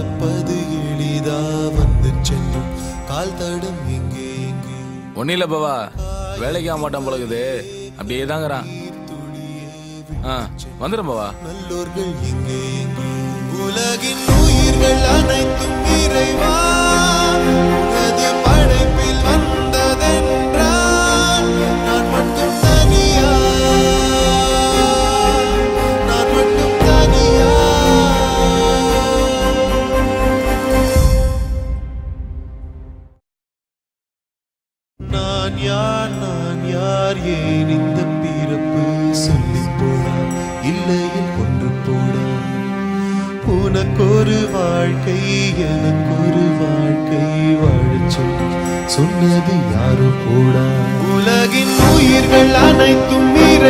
மறப்பது எளிதா வந்து சென்றும் கால் தடம் எங்கே எங்கே ஒன்னும் இல்ல பாவா, வேலைக்கு ஆக மாட்டான் பழகுது, அப்படியே தாங்கிறான். வந்துடும் பாவா. நல்லோர்கள் எங்கே எங்கே உலகின் உயிர்கள் அனைத்தும் இறைவா உனது படைப்பில் வந்ததென்றால் நான் மட்டும் தனியா, நான் மட்டும் தனியா. நான் யார் ஏன் இந்த பிறப்பு சொல்லி போடா இல்லையில் கொன்று போடா. உனக்கொரு வாழ்க்கை எனக்கொரு வாழ்க்கை வாழச் சொல்லி சொன்னது யாரோ போடா. உலகின் உயிர்கள் அனைத்தும்